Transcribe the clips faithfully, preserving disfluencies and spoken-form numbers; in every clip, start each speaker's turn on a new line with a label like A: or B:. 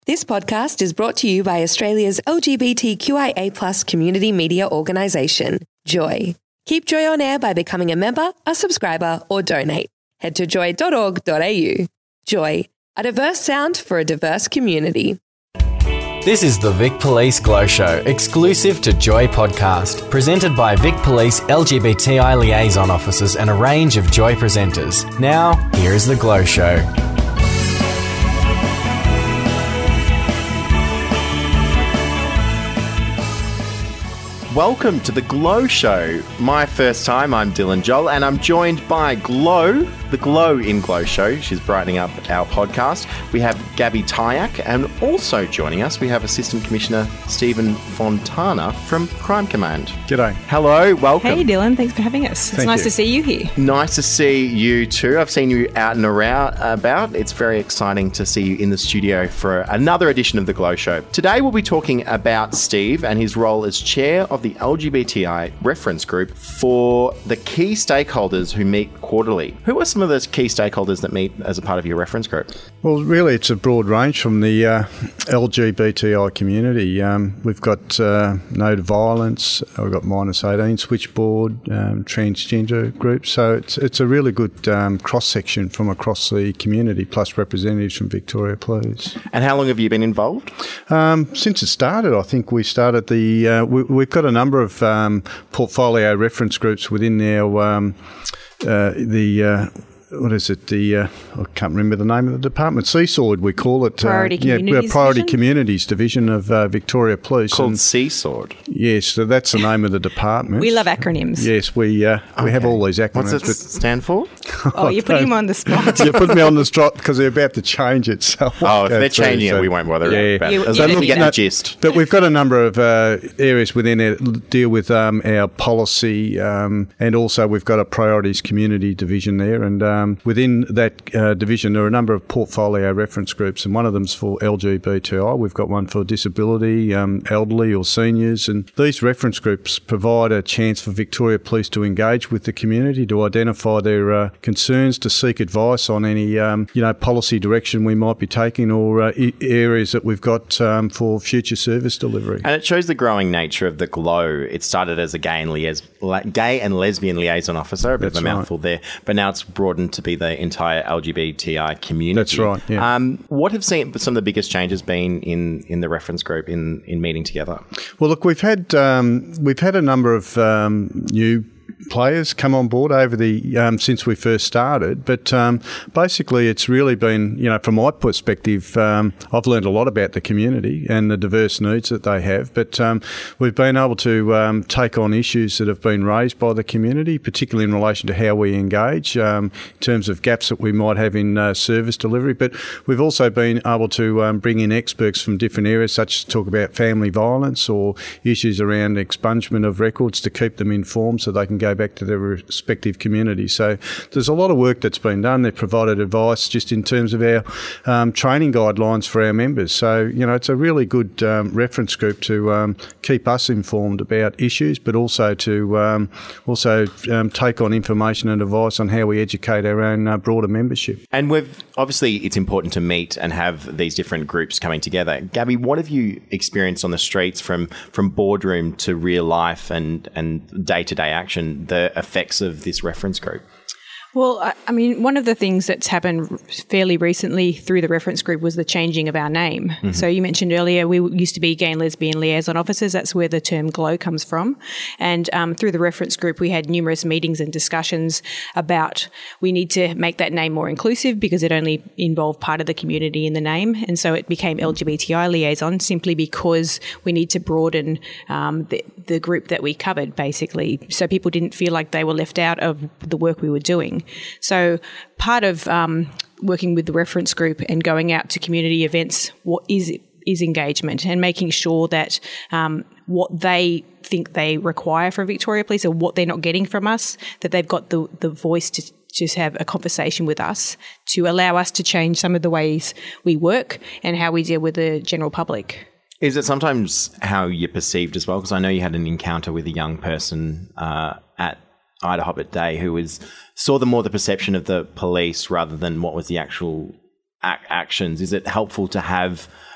A: This podcast is brought to you by Australia's L G B T Q I A plus community media organisation, Joy. Keep Joy on air by becoming a member, a subscriber or donate. Head to joy dot org dot a u. Joy, a diverse sound for a diverse community.
B: This is the Vic Police Glow Show, exclusive to Joy Podcast, presented by Vic Police L G B T I liaison officers and a range of Joy presenters. Now, here is the Glow Show.
C: Welcome to the Glow Show. My first time, I'm Dylan Joel, and I'm joined by Glow, the Glow in Glow Show. She's brightening up our podcast. We have Gabby Tyack, and also joining us, we have Assistant Commissioner Stephen Fontana from Crime Command.
D: G'day.
C: Hello, welcome.
E: Hey Dylan, thanks for having us. It's
D: Thank
E: nice
D: you.
E: to see you here.
C: Nice to see you too. I've seen you out and around about. It's very exciting to see you in the studio for another edition of the Glow Show. Today we'll be talking about Steve and his role as chair of the L G B T I reference group for the key stakeholders who meet quarterly. Who are some of those key stakeholders that meet as a part of your reference group?
D: Well, really, it's a broad range from the uh, L G B T I community. Um, we've got uh, No to Violence, we've got Minus eighteen, Switchboard, um, transgender groups. So it's it's a really good um, cross-section from across the community, plus representatives from Victoria Police.
C: And how long have you been involved?
D: Um, since it started, I think we started the... Uh, we, we've got a number of um, portfolio reference groups within our... Um, uh, the... Uh, What is it? The uh, I can't remember the name of the department. Seasword, we call it.
E: Priority
D: uh,
E: Communities
D: yeah, Priority
E: Division?
D: Communities Division of uh, Victoria Police.
C: Called
D: And-
C: Seasword.
D: Yes, so that's the name of the department.
E: We love acronyms.
D: Yes, we uh, we have
C: Okay.
D: all these acronyms.
C: What's it stand for?
E: Oh, you're putting him on the spot.
D: You put me on the spot because they're about to change it. So I
C: Oh,
D: won't
C: if
D: go
C: they're
D: through,
C: changing
D: so-
C: it, we won't bother
D: Yeah.
C: about
E: You-
C: it. As
E: you
C: long as
E: don't
C: we get
E: need
C: the
E: that.
C: gist.
D: But we've got a number of uh, areas within it that deal with um, our policy, um, and also we've got a priorities community division there. And um, within that uh, division, there are a number of portfolio reference groups, and one of them's for L G B T I. We've got one for disability, um, elderly or seniors, and these reference groups provide a chance for Victoria Police to engage with the community, to identify their uh, concerns, to seek advice on any um, you know policy direction we might be taking, or uh, I- areas that we've got um, for future service delivery.
C: And it shows the growing nature of the Glow. It started as a gay and, liais- la- gay and lesbian liaison officer, a bit
D: That's
C: of a
D: right.
C: mouthful there, but now it's broadened to be the entire L G B T I community.
D: That's right, yeah.
C: Um, what have seen some of the biggest changes been in, in the reference group in, in meeting together?
D: Well, look, we've had um, we've had a number of um, new players come on board over the um, since we first started, but um, basically it's really been, you know, from my perspective, um, I've learned a lot about the community and the diverse needs that they have, but um, we've been able to um, take on issues that have been raised by the community, particularly in relation to how we engage, um, in terms of gaps that we might have in uh, service delivery, but we've also been able to um, bring in experts from different areas, such as talk about family violence or issues around expungement of records to keep them informed so they can go back to their respective communities. So there's a lot of work that's been done. They've provided advice just in terms of our um, training guidelines for our members. So, you know, it's a really good um, reference group to um, keep us informed about issues, but also to um, also um, take on information and advice on how we educate our own uh, broader membership.
C: And we've obviously it's important to meet and have these different groups coming together. Gabby, what have you experienced on the streets from, from boardroom to real life and, and day-to-day action, the effects of this reference group?
E: Well, I, I mean, one of the things that's happened fairly recently through the reference group was the changing of our name. Mm-hmm. So you mentioned earlier we used to be gay and lesbian liaison officers. That's where the term GLOW comes from. And um, through the reference group, we had numerous meetings and discussions about we need to make that name more inclusive because it only involved part of the community in the name. And so it became L G B T I liaison simply because we need to broaden um, the, the group that we covered, basically, so people didn't feel like they were left out of the work we were doing. So part of um, working with the reference group and going out to community events what is is engagement and making sure that um, what they think they require from Victoria Police or what they're not getting from us, that they've got the, the voice to just have a conversation with us to allow us to change some of the ways we work and how we deal with the general public.
C: Is it sometimes how you're perceived as well? Because I know you had an encounter with a young person uh, at Ida Hobbit Day who was saw the more the perception of the police rather than what was the actual ac- actions. Is it helpful to have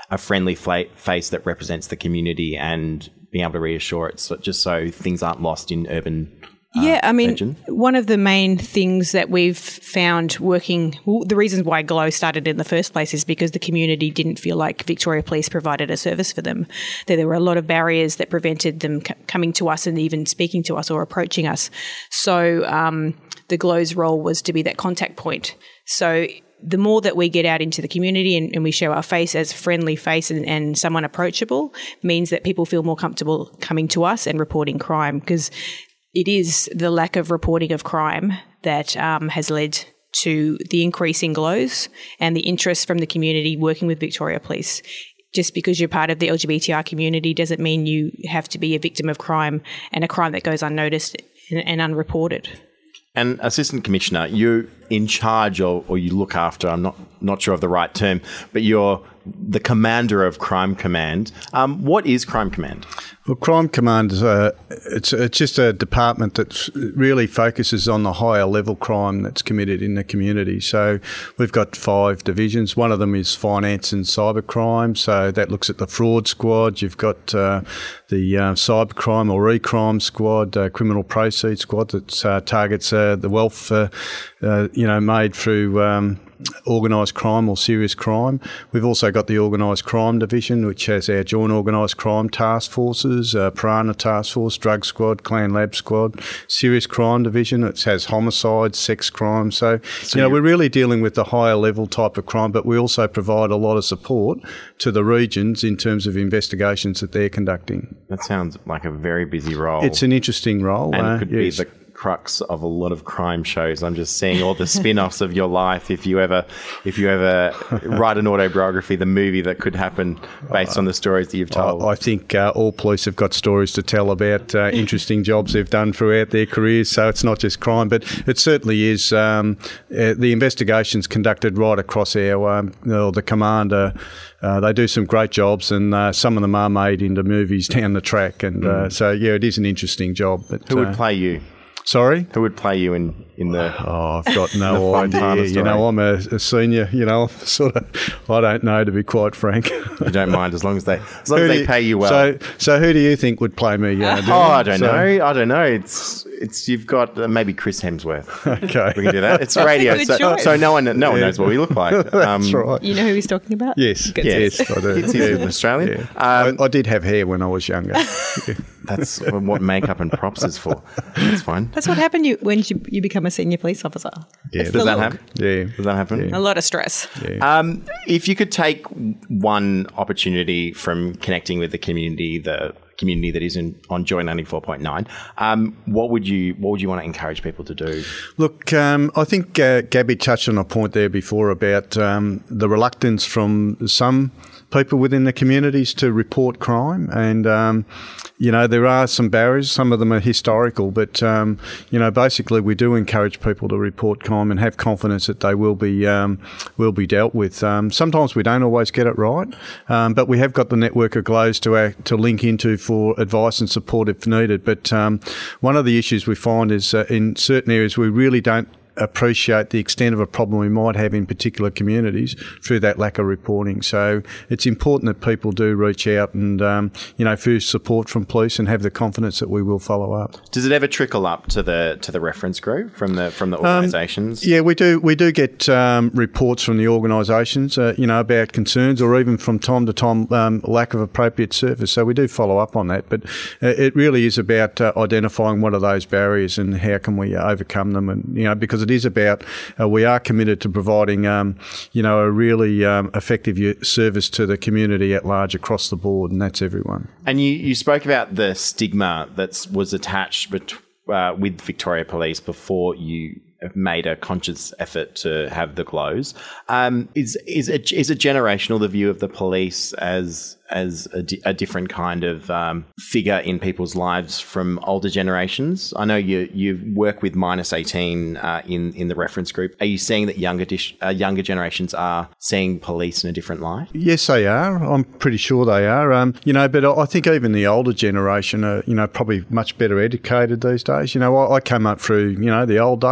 C: a friendly fla- face that represents the community and being able to reassure it, so, just so things aren't lost in urban. Uh,
E: yeah, I mean,
C: legend.
E: One of the main things that we've found working, well, the reasons why Glow started in the first place is because the community didn't feel like Victoria Police provided a service for them. That there were a lot of barriers that prevented them c- coming to us and even speaking to us or approaching us. So um, the Glow's role was to be that contact point. So the more that we get out into the community and, and we show our face as a friendly face and, and someone approachable, means that people feel more comfortable coming to us and reporting crime, because it is the lack of reporting of crime that um, has led to the increase in Glows and the interest from the community working with Victoria Police. Just because you're part of the L G B T I community doesn't mean you have to be a victim of crime and a crime that goes unnoticed and, and unreported.
C: And Assistant Commissioner, you're in charge of, or you look after, I'm not not sure of the right term, but you're the commander of Crime Command. Um, what is Crime Command?
D: Well, Crime Command is a, it's, it's just a department that really focuses on the higher level crime that's committed in the community. So we've got five divisions. One of them is finance and cybercrime. So that looks at the fraud squad. You've got uh, the uh, cybercrime or e-crime squad, uh, criminal proceeds squad that uh, targets uh, the wealth, uh, uh, you know, made through Um, organised crime or serious crime. We've also got the organised crime division, which has our joint organised crime task forces, uh, Piranha Task Force, Drug Squad, Clan Lab Squad, serious crime division, which has homicide, sex crime. So, so you know, we're really dealing with the higher level type of crime, but we also provide a lot of support to the regions in terms of investigations that they're conducting.
C: That sounds like a very busy role.
D: It's an interesting role.
C: And
D: uh,
C: it could
D: yes.
C: be the crux of a lot of crime shows. I'm just seeing all the spin-offs of your life. If you ever, if you ever write an autobiography, the movie that could happen based on the stories that you've told.
D: I, I think uh, all police have got stories to tell about uh, interesting jobs they've done throughout their careers. So it's not just crime, but it certainly is. Um, uh, the investigations conducted right across our um, you know, the commander. Uh, they do some great jobs, and uh, some of them are made into movies down the track. And mm. uh, so, yeah, it is an interesting job. But,
C: who would
D: uh,
C: play you?
D: Sorry?
C: Who would play you in, in the...
D: Oh, I've got no idea. You know, I'm a, a senior, you know, sort of, I don't know, to be quite frank.
C: You don't mind as long as they as long as they
D: you,
C: pay you well.
D: So, so who do you think would play me? Uh,
C: oh, I don't so, know. I don't know. It's, it's you've got uh, maybe Chris Hemsworth.
D: Okay.
C: We can do that. It's radio, so, so no one no yeah. one knows what we look like. Um,
D: That's right.
E: You know who he's talking about?
D: Yes. Yes, yes I do.
C: It's yeah. Australian.
D: Yeah. Um, I, I did have hair when I was younger. Yeah.
C: That's what makeup and props is for. That's fine.
E: That's what happened you, when you, you become a senior police officer.
D: Yeah.
C: Does that happen?
D: Yeah.
C: Does that happen?
D: Yeah.
E: A lot of stress.
D: Yeah.
C: Um, if you could take one opportunity from connecting with the community, the community that is in, on Joy ninety-four point nine, um, what would you what would you want to encourage people to do?
D: Look, um, I think uh, Gabby touched on a point there before about um, the reluctance from some people within the communities to report crime, and um, you know, there are some barriers. Some of them are historical, but um, you know, basically we do encourage people to report crime and have confidence that they will be um, will be dealt with. Um, sometimes we don't always get it right, um, but we have got the network of Glows to act, to link into for advice and support if needed. But um, one of the issues we find is uh, in certain areas we really don't appreciate the extent of a problem we might have in particular communities through that lack of reporting. So it's important that people do reach out and, um, you know, feel support from police and have the confidence that we will follow up.
C: Does it ever trickle up to the to the reference group from the from the organisations?
D: Um, yeah, we do. We do get um, reports from the organisations, uh, you know, about concerns or even from time to time um, lack of appropriate service. So we do follow up on that. But uh, it really is about uh, identifying what are those barriers and how can we overcome them. And, you know, because it is about, uh, we are committed to providing, um, you know, a really um, effective service to the community at large across the board, and that's everyone.
C: And you, you spoke about the stigma that was attached bet- uh, with Victoria Police before you made a conscious effort to have the Glows. Um, is is it, is it generational, the view of the police as as a, di- a different kind of um, figure in people's lives from older generations? I know you you work with minus eighteen uh, in in the reference group. Are you seeing that younger dish, uh, younger generations are seeing police in a different light?
D: Yes, they are. I'm pretty sure they are. Um, you know, but I think even the older generation are, you know, probably much better educated these days. You know, I, I came up through, you know, the old days.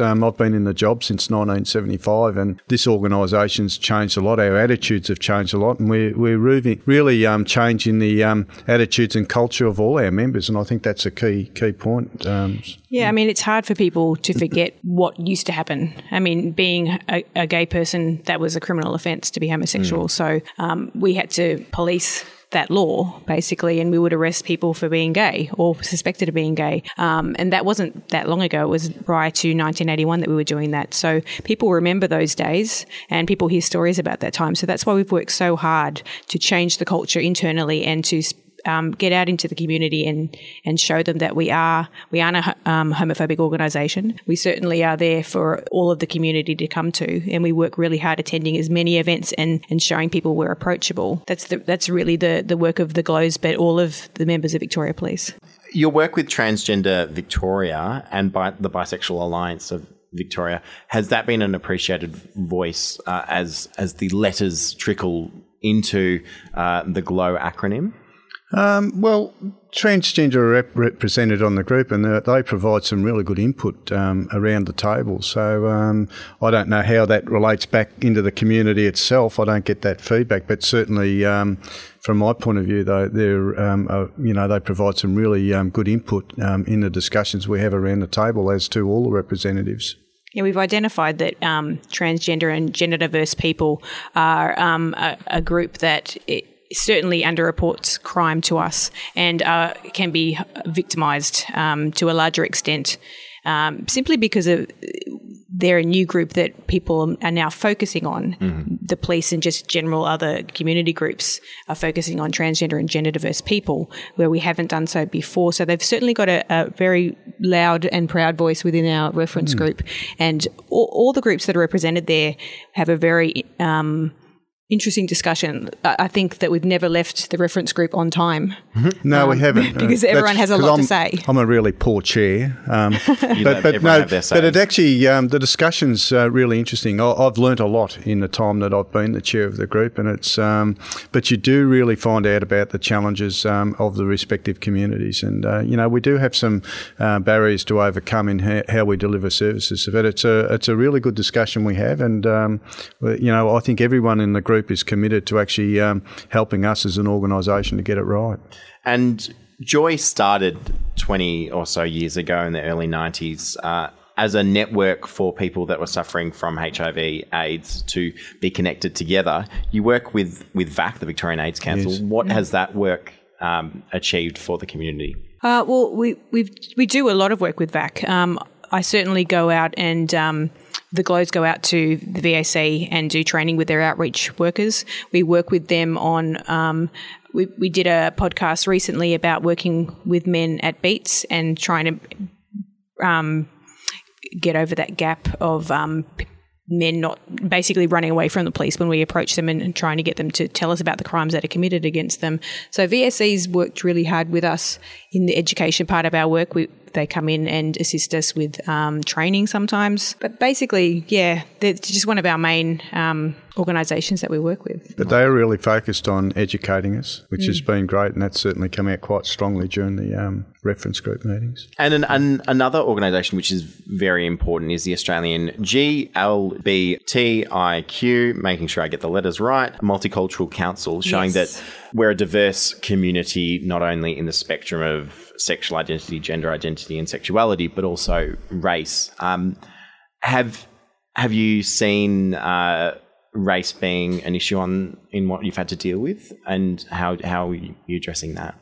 D: Um, I've been in the job since nineteen seventy-five, and this organisation's changed a lot. Our attitudes have changed a lot, and we're, we're really, really um, changing the um, attitudes and culture of all our members, and I think that's a key key point. Um,
E: yeah, I mean, it's hard for people to forget what used to happen. I mean, being a, a gay person, that was a criminal offence to be homosexual, mm. so um, we had to police that law, basically, and we would arrest people for being gay or suspected of being gay. Um, and that wasn't that long ago. It was prior to nineteen eighty-one that we were doing that. So people remember those days and people hear stories about that time. So that's why we've worked so hard to change the culture internally and to Um, get out into the community and, and show them that we are we aren't a um, homophobic organisation. We certainly are there for all of the community to come to, and we work really hard attending as many events and, and showing people we're approachable. That's the, that's really the, the work of the Glows, but all of the members of Victoria Police.
C: Your work with Transgender Victoria and by the Bisexual Alliance of Victoria, has that been an appreciated voice uh, as as the letters trickle into uh, the GLOW acronym?
D: Um, well, transgender are rep- represented on the group, and they provide some really good input um, around the table. So um, I don't know how that relates back into the community itself. I don't get that feedback, but certainly um, from my point of view, though, they're um, uh, you know they provide some really um, good input um, in the discussions we have around the table, as to all the representatives.
E: Yeah, we've identified that um, transgender and gender diverse people are um, a, a group that It, certainly underreports crime to us and uh, can be victimised um, to a larger extent um, simply because of they're a new group that people are now focusing on. Mm-hmm. The police and just general other community groups are focusing on transgender and gender diverse people where we haven't done so before. So they've certainly got a, a very loud and proud voice within our reference mm. group, and all, all the groups that are represented there have a very um, interesting discussion. I think that we've never left the reference group on time.
D: Mm-hmm. No, um, we haven't.
E: Because uh, everyone has a lot
D: I'm,
E: to say.
D: I'm a really poor chair. Um, but but no, but it actually, um, the discussion's uh, really interesting. I, I've learnt a lot in the time that I've been the chair of the group, and it's, um, but you do really find out about the challenges um, of the respective communities. And, uh, you know, we do have some uh, barriers to overcome in ha- how we deliver services. But it's a, it's a really good discussion we have. And, um, you know, I think everyone in the group is committed to actually um, helping us as an organisation to get it right.
C: And Joy started twenty or so years ago in the early nineties uh, as a network for people that were suffering from H I V AIDS to be connected together. You work with, with V A C, the Victorian AIDS Council. Yes. What has that work um, achieved for the community?
E: Uh, well, we we we do a lot of work with V A C. Um, I certainly go out and um, the Glows go out to the V A C and do training with their outreach workers. We work with them on, um, we, we did a podcast recently about working with men at Beats and trying to um, get over that gap of um, men not basically running away from the police when we approach them and, and trying to get them to tell us about the crimes that are committed against them. So V A C's worked really hard with us in the education part of our work. We, they come in and assist us with um, training sometimes. But basically, yeah, they're just one of our main um, organisations that we work with.
D: But they are really focused on educating us, which mm. has been great, and that's certainly come out quite strongly during the um, reference group meetings.
C: And an, an, another organisation which is very important is the Australian G L B T I Q, making sure I get the letters right, Multicultural Council, showing yes. that we're a diverse community, not only in the spectrum of sexual identity, gender identity and sexuality, but also race. Um, have have you seen uh, race being an issue on in what you've had to deal with, and how how are you addressing that?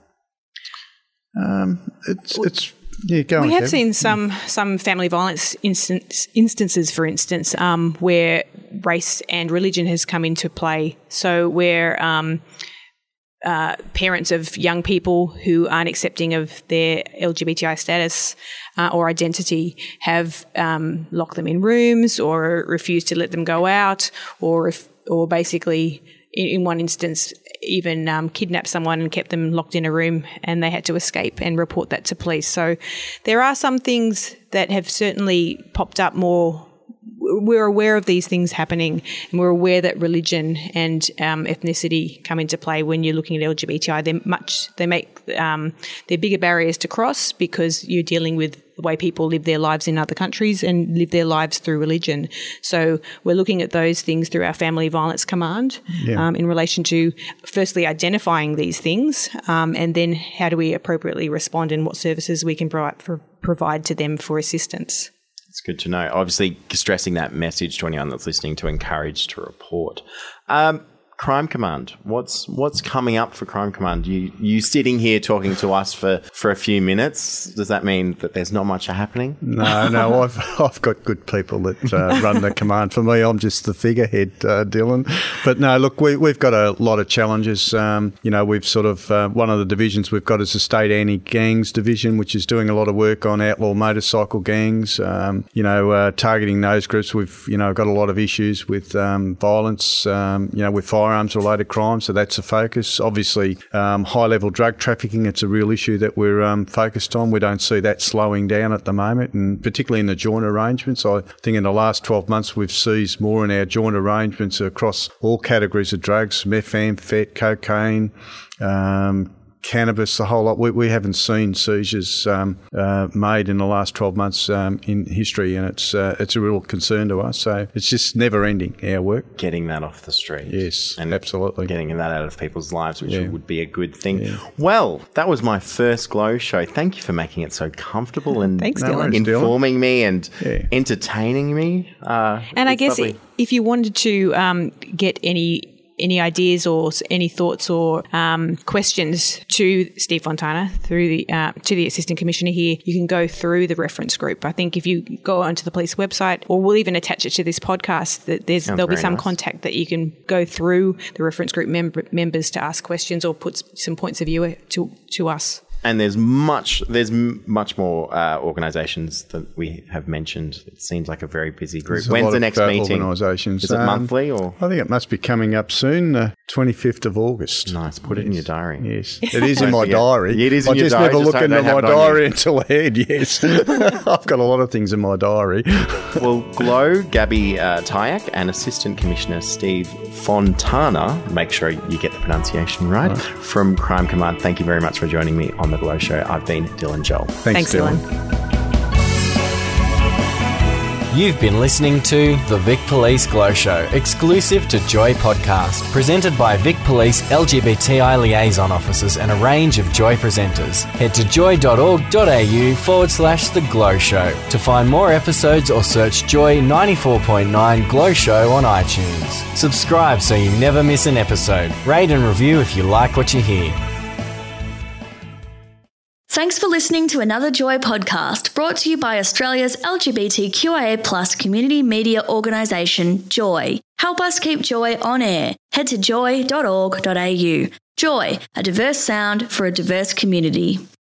D: Um, it's it's yeah. Go
E: we
D: on,
E: have
D: Kevin.
E: seen some some family violence instance, instances, for instance, um, where race and religion has come into play. So where um, Uh, parents of young people who aren't accepting of their L G B T I status uh, or identity have um, locked them in rooms or refused to let them go out, or if, or basically in, in one instance even um, kidnapped someone and kept them locked in a room, and they had to escape and report that to police. So there are some things that have certainly popped up more we're aware of these things happening, and we're aware that religion and um, ethnicity come into play when you're looking at L G B T I. They're much, they make, um, they're bigger barriers to cross because you're dealing with the way people live their lives in other countries and live their lives through religion. So we're looking at those things through our Family Violence Command yeah. um, in relation to firstly identifying these things um, and then how do we appropriately respond and what services we can provide, for, provide to them for assistance.
C: It's good to know. Obviously, stressing that message to anyone that's listening to encourage to report. Um, Crime Command. What's what's coming up for Crime Command? You you sitting here talking to us for, for a few minutes. Does that mean that there's not much happening?
D: No, no. I've I've got good people that uh, run the command. For me, I'm just the figurehead, uh, Dylan. But no, look, we we've got a lot of challenges. Um, you know, we've sort of uh, one of the divisions we've got is the State Anti-Gangs Division, which is doing a lot of work on outlaw motorcycle gangs. Um, you know, uh, targeting those groups. We've you know got a lot of issues with um, violence. Um, you know, with fire. Firearms-related crime, so that's a focus. Obviously, um, high-level drug trafficking, it's a real issue that we're um, focused on. We don't see that slowing down at the moment, and particularly in the joint arrangements. I think in the last twelve months we've seized more in our joint arrangements across all categories of drugs, methamphetamine, cocaine, um, cannabis, the whole lot. We, we haven't seen seizures um, uh, made in the last twelve months um, in history, and it's uh, it's a real concern to us. So it's just never ending, our work.
C: Getting that off the street.
D: Yes,
C: and
D: absolutely.
C: Getting that out of people's lives, which
D: yeah.
C: would be a good thing.
D: Yeah.
C: Well, that was my first Glow show. Thank you for making it so comfortable and
E: Thanks,
C: no
E: Dylan.
C: informing Dylan. me and
D: yeah.
C: entertaining me. Uh,
E: and I guess
C: lovely.
E: if you wanted to um, get any any ideas or any thoughts or um, questions to Steve Fontana through the uh, to the Assistant Commissioner here, you can go through the reference group. I think if you go onto the police website, or we'll even attach it to this podcast, that there's
C: Sounds
E: there'll be some
C: nice.
E: contact that you can go through the reference group member, members to ask questions or put some points of view to to us.
C: And there's much, there's m- much more uh, organisations that we have mentioned. It seems like a very busy group.
D: There's a
C: When's
D: lot
C: the
D: of,
C: next
D: uh,
C: meeting?
D: Organisations.
C: Is it
D: Um,
C: monthly or?
D: I think it must be coming up soon, the twenty-fifth of August.
C: Nice. Put it in your diary.
D: Yes, it is in my
C: forget.
D: diary.
C: It is in
D: I
C: your
D: just
C: diary,
D: never
C: just
D: look
C: don't-
D: into
C: don't have
D: my
C: it on you.
D: diary until ahead. Yes, I've got a lot of things in my diary.
C: Well, Glow, Gabby uh, Tyack and Assistant Commissioner Steve Fontana, make sure you get the pronunciation right, right, from Crime Command. Thank you very much for joining me on The Glow Show. I've been Dylan Joel.
D: Thanks,
E: Thanks Dylan. Dylan.
B: You've been listening to The Vic Police Glow Show, exclusive to Joy Podcast, presented by Vic Police L G B T I liaison officers and a range of Joy presenters. Head to joy.org.au forward slash The Glow Show to find more episodes or search Joy ninety-four point nine Glow Show on iTunes. Subscribe so you never miss an episode. Rate and review if you like what you hear.
F: Thanks for listening to another Joy podcast brought to you by Australia's L G B T Q I A plus community media organisation, Joy. Help us keep Joy on air. Head to joy dot org dot a u. Joy, a diverse sound for a diverse community.